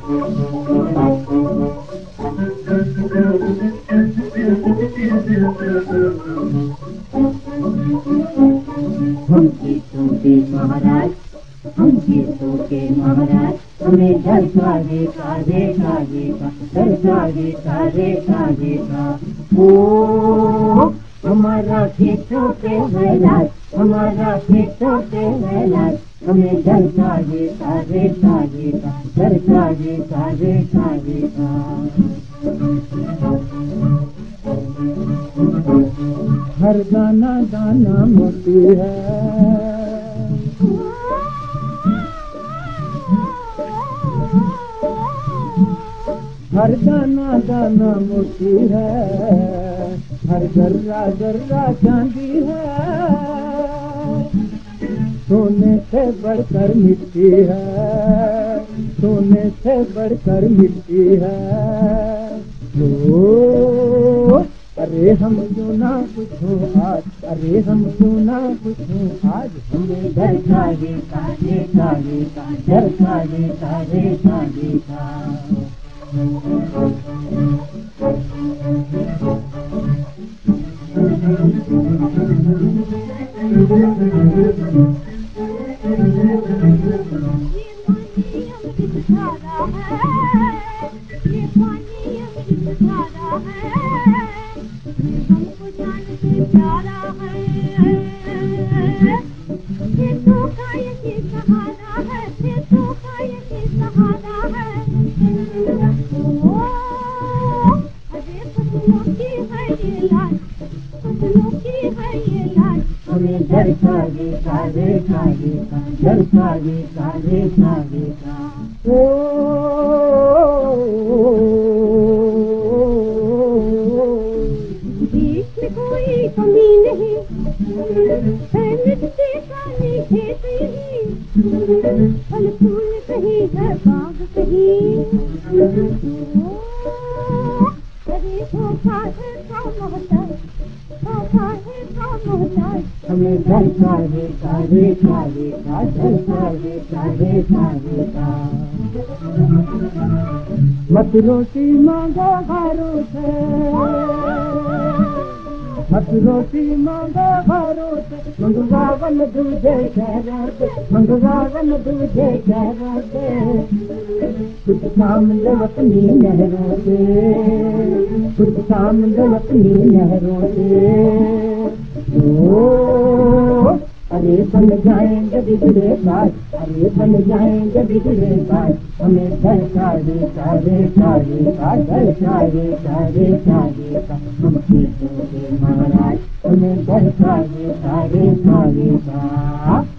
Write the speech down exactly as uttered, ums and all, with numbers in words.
हम गीतों के महाराज, हम गीतों के महाराज, हमें डरका देखा देखा देखा, डरका देखा देखा देखा। ओ हमारा गीतों के है राज, हमारा गीतों के है राज, हमें डरका देखा देखा देखा, डरका देखा देखा देखा। हर गाना गाना मोती है, हर गाना गाना मोती है, हर गर्रा गर्रा चांदी है, सोने से बढ़कर मिट्टी है, सोने से बढ़कर मिट्टी है। तो अरे हम क्यों ना पूछो आज, अरे हम क्यों ना पूछो आज, हमें डरका देखा देखा देखा, डरका देखा देखा देखा। हमको जान से प्यारा है, ये तो खाए की सहारा है, ये तो खाए की सहारा है। ओ अरे फसलों की है ये लाज, फसलों की है ये लाज, हमें डरका देखा देखा देखा, डरका देखा देखा देखा। बीच में कोई कमी नहीं है, मिट्टी काली खेत नहीं, फल फूल कहीं है बाग कहीं। अरे धोखा है का मोहताज, धोखा है का मोहताज, हमें डरका देखा देखा देखा, डरका देखा देखा देखा। मत रोटी मांगो हारों से, मत रोटी मांगो हारों से, मंगवावन दूधे शहरों से, मंगवावन दूधे शहरों से, कुछ काम लो अपनी नहरों से, कुछ काम लो अपनी नहरों से। ओ अरे बन जाएंगे बिगड़े बाज, अरे बन जाएंगे बिगड़े बाज, हमें डरका देखा देखा देखा, डरका देखा देखा देखा। हम गीतों के महाराज, हमें डरका देखा देखा देखा।